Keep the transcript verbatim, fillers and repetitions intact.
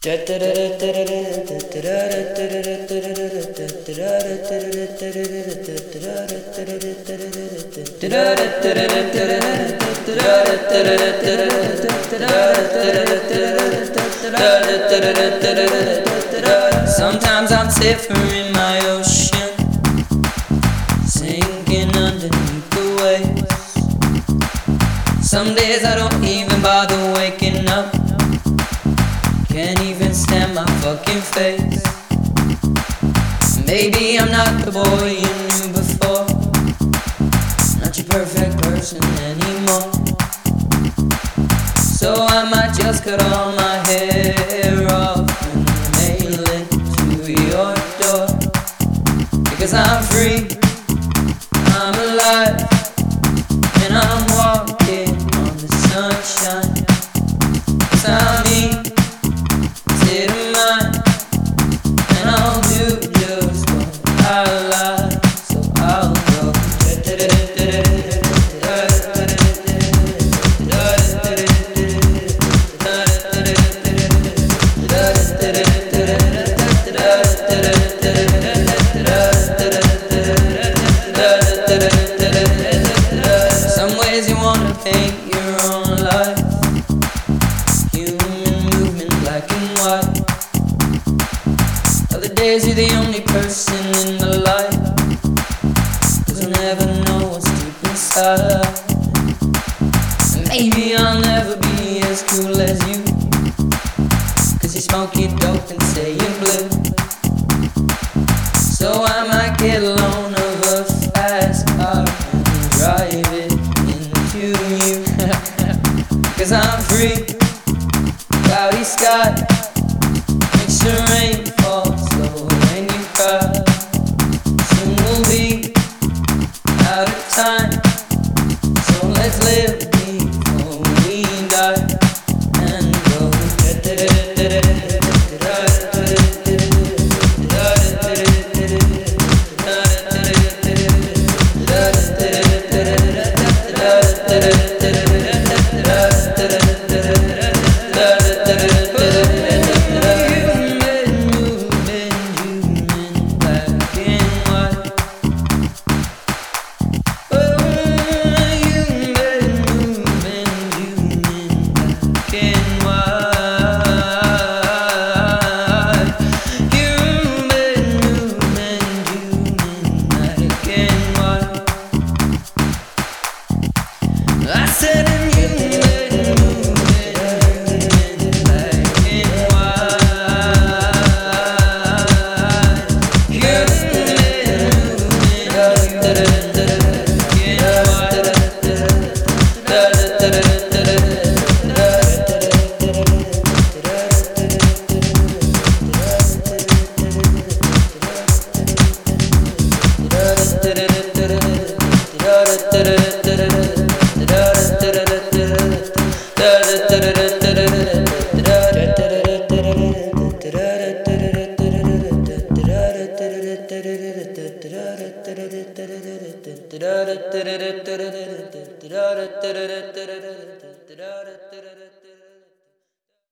Sometimes I'm safer in my ocean, sinking underneath the waves. Some days I don't even bother waking up, can't even stand my fucking face. Maybe I'm not the boy you knew before, not your perfect person anymore. So I might just cut all my hair off and nail it to your door. Because I'm free, I'm alive, and I'm walking on the sunshine. 'Cause I'm me, state of mind, and I'll do just what I like. So I'll go. Some ways you wanna paint your own life, human movement black and white. Other days you're the only person in the light, 'cause you'll never know what's deep inside. And maybe I'll never be as cool as you, 'cause you smoke your dope and say you're blue.